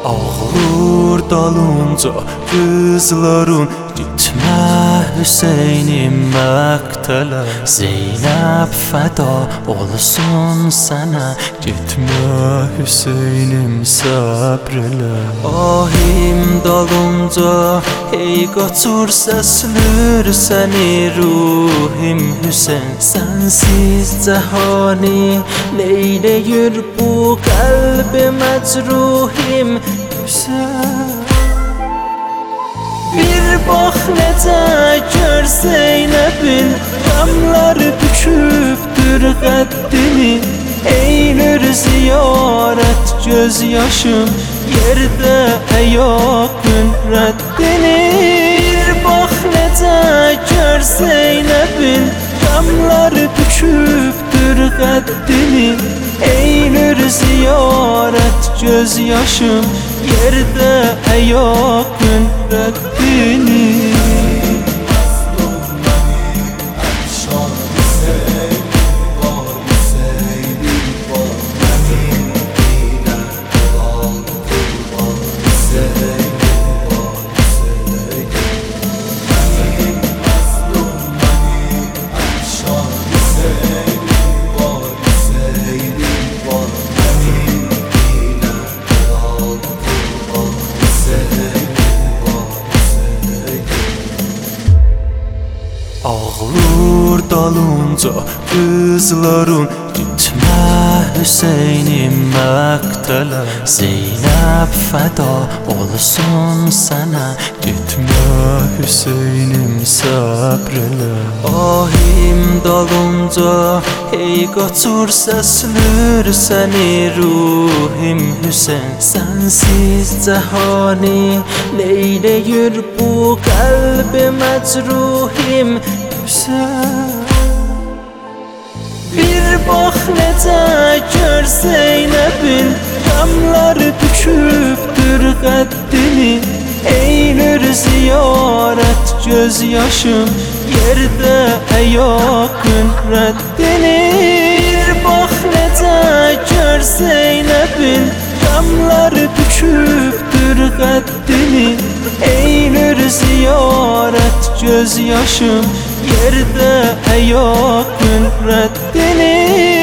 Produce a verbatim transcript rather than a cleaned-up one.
Ağır dalınca kızların gitme Hüseyin'im məktələ Zeynəb fəda olsun sənə Gitme Hüseyin'im səbr elə Ahim dalınca hey qaçır səslür səni ruhim Hüseyin Sənsiz cəhani neyləyir bu qəlbi məcruhim Hüseyin Bir bax necə gör Zeynəbin Qamlar bükübdür qəddini Eynir ziyarət göz yaşım Yerdə əyaqın rəddini Bir bax necə gör Zeynəbin Qamlar bükübdür qəddini Eynir ziyarət göz yaşım Yerdə əyaqın rəddini Ağır dalınca kızların Gitme Hüseyin'im məktələ Zeynəb fəda olsun sənə Gitme Hüseyin'im səbr elə Ahim dalınca hey qaçır səslür səni ruhim Hüseyin Sənsiz cəhani neyləyir bu qəlbi məcruhim Hüseyin Bir bax necə gör Zeynəbin Qamlar bükübdür qəddini Eynir ziyarət göz yaşım Yerdə əyaqın rəddini Bir bax necə gör Zeynəbin Qamlar bükübdür qəddini Eynir ziyarət göz yaşım Yerdə əyaqın rəddini